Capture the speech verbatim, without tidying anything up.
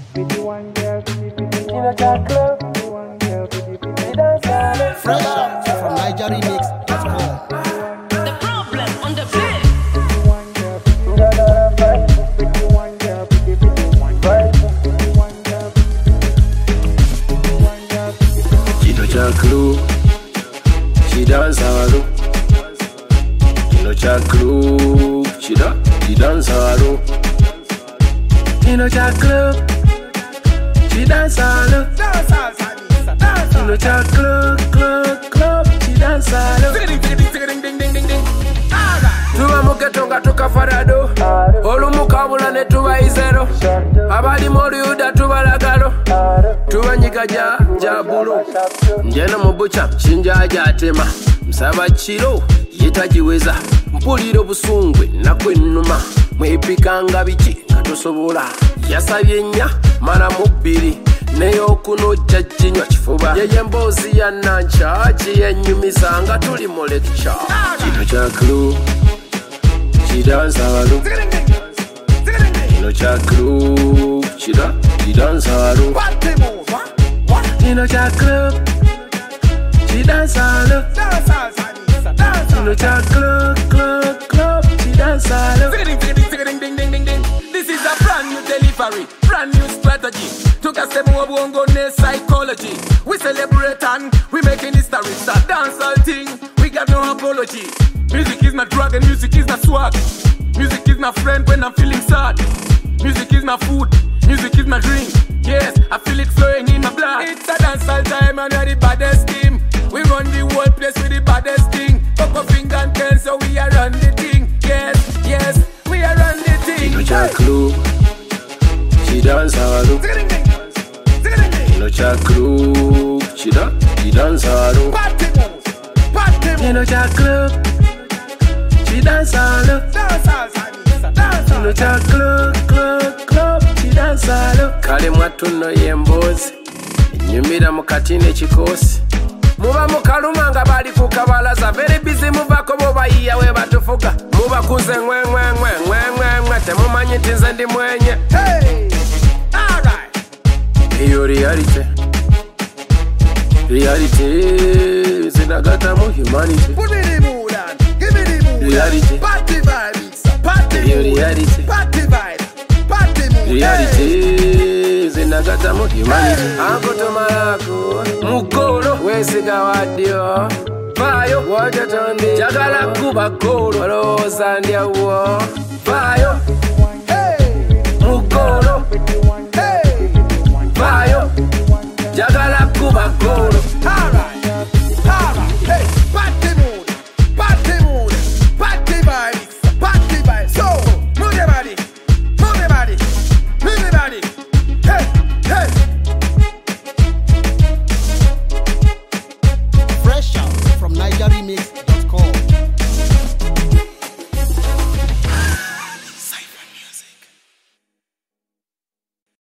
Fresh out from Niger Remix dot com. The problem on the beat. Kino cha clue, she dance halo. Kino cha clue, she da, she dance halo. Kino cha clue, she dance halo. Kino cha clue, clue, club, she dance halo. Tuba muketonga tukafarado, olumukabula ne tuba izero. Abali moriuda tuba lagalo, tuba nyiga ja jabulu. Njena mubucha chinja jatema, msaba chiro yetajiweza. Mpuliro busungwe nakwenuma, mwepikanga biki katosobola. Yasabye nnya mara mubiri, neyo kuno jajjinywa kifuba. Yeye mbozi ya nancha yenyumisa nga tuli mu lecture. Kino cha clue, she dance halo. Kino cha clue, she da, she dance halo. Kino cha clue, she dance halo. Kino cha clue, clue, club, she dance halo. This is a brand new delivery, brand new strategy. Took a step more bongo ne psychology. We celebrate and we making history. It's a dancehall thing, we got no apology. Music is my drug and music is my swag. Music is my friend when I'm feeling sad. Music is my food, music is my drink. Yes, I feel it flowing in my blood. It's a dancehall time and we're the baddest team. We run the whole place with the baddest thing. Coco finger and pen, so we are run the thing. Yes, yes, we are run the thing. Kino cha clue, she dance halo. Kino cha clue, she da, she dance halo. Kino cha clue, she dance halo. Kino cha clue, clue, club, she dance halo. Kale mwatuno yembozi, nyumira mukatine chikosi. Muba mukaluma nga bali kukabalaza. Very busy muvako bobayiya we batufuga. Muba kunze ngwe ngwe ngwe ngwe ngwe ngwe. Temumanyi nti nze ndi mwenye. Hey, alright. Iyo reality, reality zinagatamu humanity. Put me the mood on, give me the mood. Reality. Party vibe, it's a party Iyo mood. reality, Party vibe, party mood. reality zinagatamu humanity. Anko tomalako mugolo wesiga wadio. Vayo wajotondi jagala kuba golo. Oloza ndyawo. Vayo